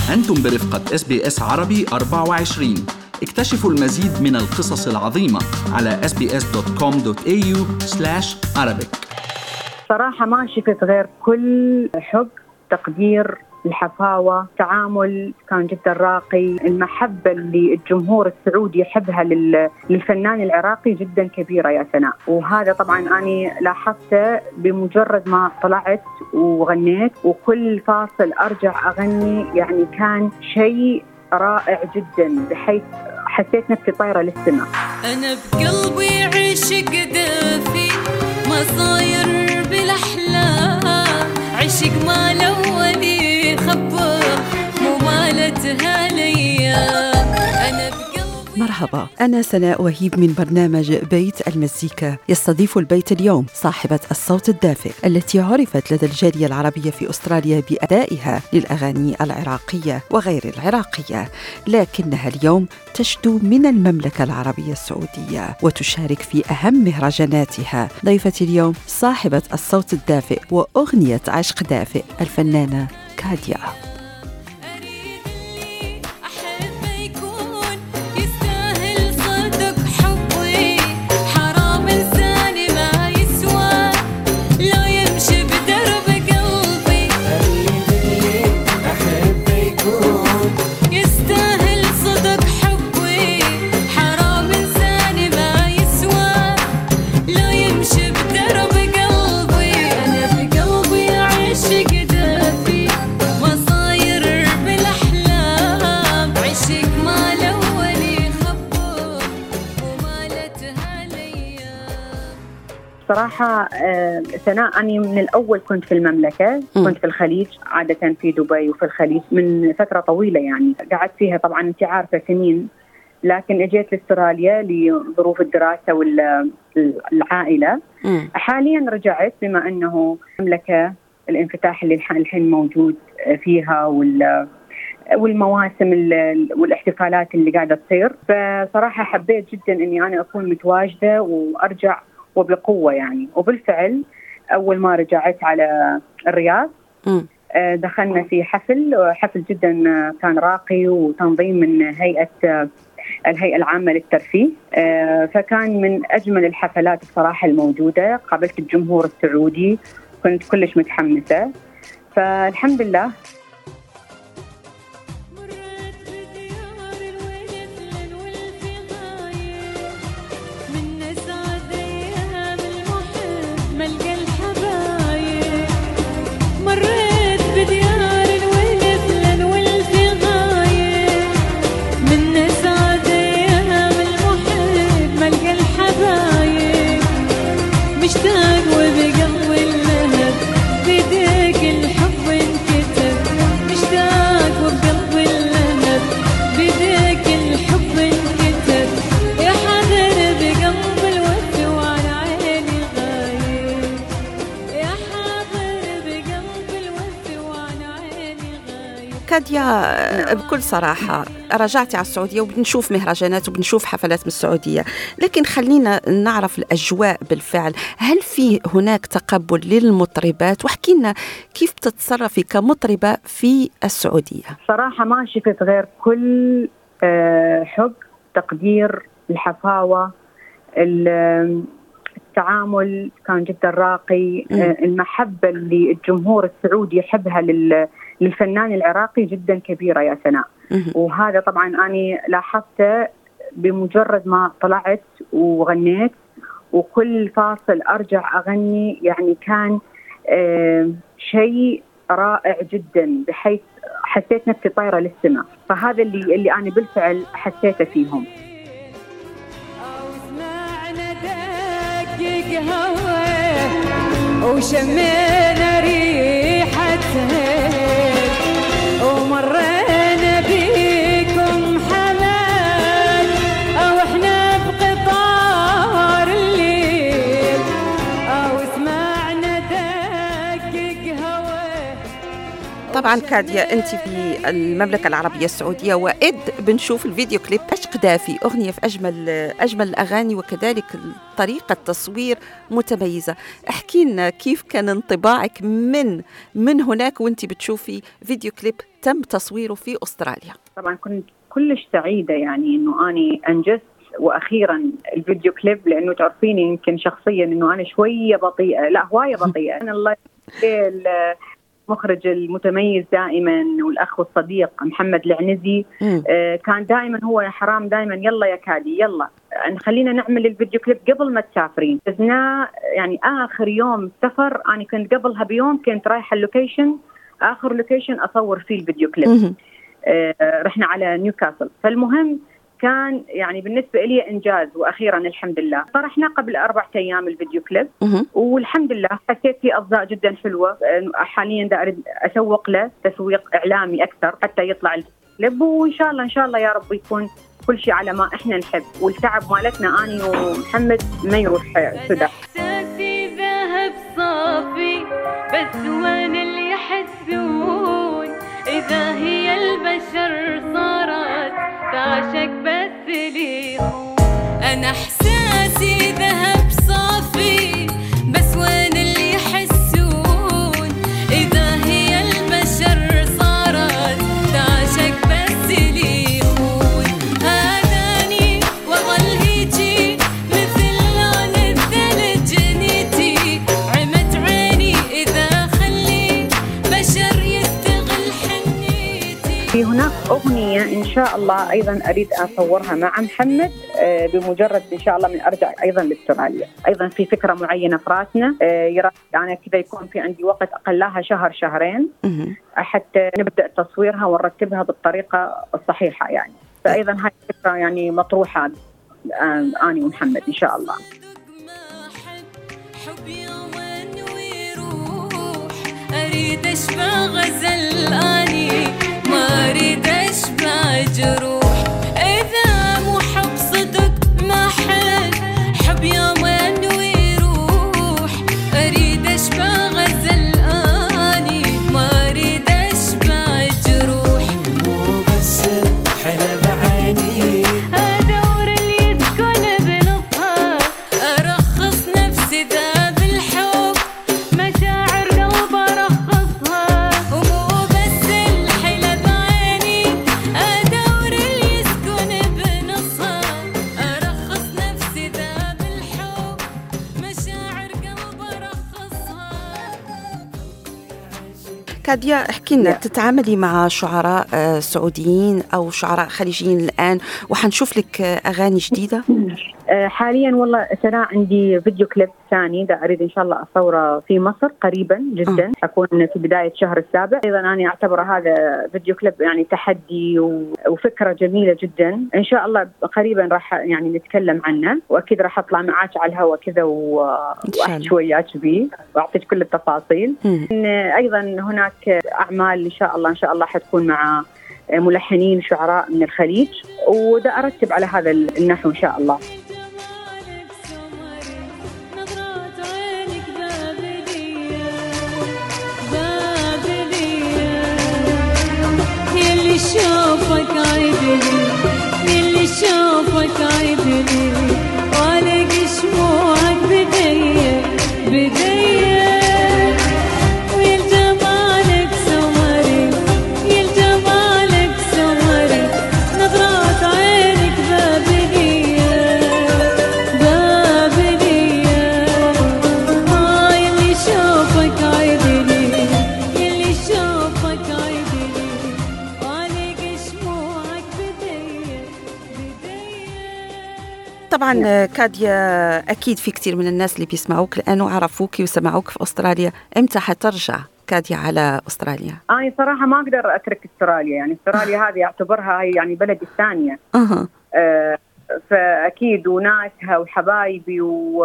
أنتم برفقة SBS عربي 24. اكتشفوا المزيد من القصص العظيمة على sbs.com.au/arabic. صراحة ما شفت غير كل حب، تقدير، الحفاوة، تعامل كان جدا راقي. المحبة اللي الجمهور السعودي يحبها للفنان العراقي جدا كبيرة يا سناء، وهذا طبعا أنا لاحظته بمجرد ما طلعت وغنيت، وكل فاصل أرجع أغني يعني كان شيء رائع جدا، بحيث حسيت نفسي طايرة للسماء. أنا بقلبي عشق دافي ما صاير بالأحلام، عشق ما الأولي خبر مو مالتها ليام. مرحبا، أنا سناء وهيب من برنامج بيت المزيكا. يستضيف البيت اليوم صاحبة الصوت الدافئ التي عرفت لدى الجالية العربية في أستراليا بأدائها للأغاني العراقية وغير العراقية، لكنها اليوم تشدو من المملكة العربية السعودية وتشارك في أهم مهرجاناتها. ضيفتي اليوم صاحبة الصوت الدافئ وأغنية عشق دافئ، الفنانة كاديا. صراحة سناء أني من الأول كنت في المملكة، كنت في الخليج، عادة في دبي وفي الخليج من فترة طويلة، يعني قعدت فيها طبعا أنت عارفة سنين، لكن أجيت لأستراليا لظروف الدراسة والعائلة. حاليا رجعت بما أنه المملكة الانفتاح اللي الحين موجود فيها والمواسم والاحتفالات اللي قاعدة تصير، فصراحة حبيت جدا أني أنا أكون متواجدة وأرجع وبقوة يعني. وبالفعل أول ما رجعت على الرياض دخلنا في حفل جدا كان راقي وتنظيم من الهيئة العامة للترفيه، فكان من أجمل الحفلات بصراحة الموجودة. قابلت الجمهور السعودي، كنت كلش متحمسة، فالحمد لله. كاديا، بكل صراحة رجعتي على السعودية وبنشوف مهرجانات وبنشوف حفلات من السعودية، لكن خلينا نعرف الأجواء بالفعل. هل في هناك تقبل للمطربات؟ واحكينا كيف تتصرفي كمطربة في السعودية. صراحة ما شفت غير كل حب، تقدير، الحفاوة، التعامل كان جدا راقي. المحبة اللي الجمهور السعودي يحبها للفنان العراقي جدا كبيرة يا سناء، وهذا طبعا أنا لاحظته بمجرد ما طلعت وغنيت، وكل فاصل أرجع أغني يعني كان شيء رائع جدا، بحيث حسيت نفسي طايرة للسماء. فهذا اللي أنا بالفعل حسيته فيهم. وشمينا ريحتها ومرينا بيكم حلال، أو إحنا بقطار الليل، أو سمعنا دقق هوا. طبعا كاديا، أنت في المملكة العربية السعودية، وإد بنشوف الفيديو كليب عشق دافئ، أغنية في أجمل الأغاني، وكذلك طريقة تصوير متميزة. احكي لنا كيف كان انطباعك من هناك وانت بتشوفي فيديو كليب تم تصويره في أستراليا. طبعا كنت كلش سعيدة يعني إنه أنا أنجزت وأخيرا الفيديو كليب، لأنه تعرفيني يمكن شخصيا إنه أنا شوية بطيئة، لا هواية بطيئة. أنا الله المخرج المتميز دائما والأخ والصديق محمد العنزي كان دائما هو يا حرام دائما يلا يا كادي يلا خلينا نعمل الفيديو كليب قبل ما تسافرين. يعني آخر يوم سفر أنا كنت قبلها بيوم كنت رايحة اللوكيشن، آخر لوكيشن أصور فيه الفيديو كليب. رحنا على نيوكاسل. فالمهم كان يعني بالنسبة لي إنجاز، وأخيرا الحمد لله طرحنا قبل 4 أيام الفيديو كليب، والحمد لله حسيت فيه أضواء جدا حلوة. حاليا دا أريد أسوق له تسويق إعلامي أكثر حتى يطلع الكليب، وإن شاء الله إن شاء الله يا رب يكون كل شيء على ما إحنا نحب، والتعب مالتنا أني ومحمد ما يروح سدى. إحساسي ذهب صافي بس وين اللي يحسون إذا هي البشر صارت تعشق بس لي. أنا إحساسي ذهب صافي بس وين اللي يحسون إذا هي البشر صارت تعشق بس لي. هذاني وظل هيجي مثل لون الثلج نيتي، عمت عيني إذا خلي بشر يستغل حنيتي. هناك أغنية إن شاء الله أيضا أريد أصورها مع محمد بمجرد إن شاء الله من أرجع أيضا لأستراليا. أيضا في فكرة معينة في راسنا، يعني كذا يكون في عندي وقت أقلها شهر شهرين حتى نبدأ تصويرها ونرتبها بالطريقة الصحيحة يعني. فأيضا هاي الفكرة يعني مطروحة أنا ومحمد إن شاء الله. أريد أشبع غزل أني ما أريد أشبع جروح، إذا مو حب صدق ما حل حب يومين ويروح. أريد أشبع غزل أني ما أريد أشبع جروح، مو بس حلم عيني أدور اللي يسكن بلطها. أرخص نفسي ذا بالحب مشاعر قلب أرخصها، ومو بس الحلم عيني أدور اللي يسكن بنصها. أرخص نفسي ذا بالحب مشاعر قلب أرخصها. كاديا احكي لنا، تتعاملي مع شعراء سعوديين أو شعراء خليجيين الآن وحنشوف لك أغاني جديدة؟ حاليا والله سنة عندي فيديو كليب ثاني دا أريد إن شاء الله أصوره في مصر قريبا جدا، أكون في بداية شهر السابع. أيضا أنا أعتبر هذا فيديو كليب يعني تحدي وفكرة جميلة جدا. إن شاء الله قريبا راح يعني نتكلم عنه، وأكيد راح أطلع معاك على الهواء كذا وأحكي وياك بيه وأعطيك كل التفاصيل. أيضا هناك أعمال إن شاء الله حتكون مع ملحنين شعراء من الخليج، ودا أرتب على هذا النحو إن شاء الله. شوفك عيدلي يلي شوفك عيدلي وعليك شموعك بدية ويلجمالك سمري يلجمالك سمري نظرات عينك بابلية يلي شوفك عيدلي يلي شوفك عيدلي. طبعا كاديا أكيد في كتير من الناس اللي بيسمعوك لأنه عرفوك وسمعوك في أستراليا، إمتى حترجع كاديا على أستراليا؟ أنا صراحة ما أقدر أترك أستراليا، يعني أستراليا هذه أعتبرها هي يعني بلدي الثانية. فأكيد وناسها وحبايبي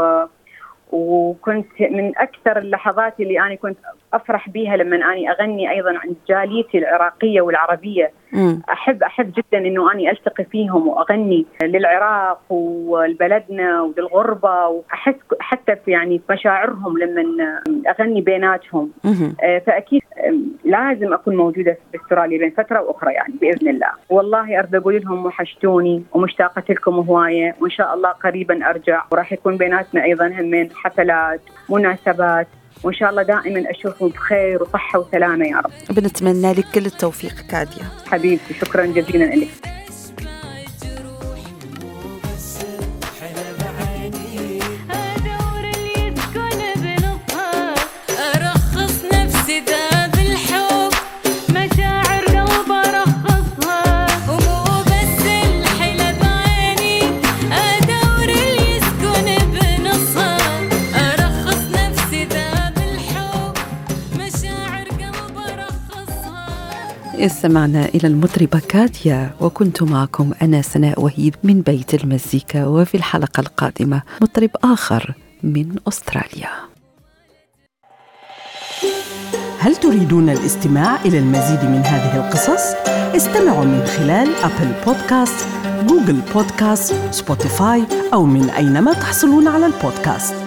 وكنت من أكثر اللحظات اللي أنا كنت أفرح بيها لما أنا أغني أيضا عند جاليتي العراقية والعربية. أحب جدا إنه أنا ألتقي فيهم وأغني للعراق ولبلدنا وللغربة، وأحس حتى في يعني مشاعرهم لما أغني بيناتهم. فأكيد لازم أكون موجودة في أستراليا بين فترة وأخرى يعني بإذن الله. والله أريد أقول لهم وحشتوني ومشتاقة لكم هواية، وإن شاء الله قريبا أرجع، وراح يكون بيناتنا أيضا همين حفلات مناسبات وإن شاء الله دائما أشوفهم بخير وصحة وسلامة يا رب. بنتمنى لك كل التوفيق كادية حبيبتي، شكرا جزيلا لك. استمعنا إلى المطربة كادية، وكنت معكم أنا سناء وهيب من بيت المزيكا. وفي الحلقة القادمة مطرب آخر من أستراليا. هل تريدون الاستماع إلى المزيد من هذه القصص؟ استمعوا من خلال أبل بودكاست، جوجل بودكاست، سبوتيفاي أو من أينما تحصلون على البودكاست.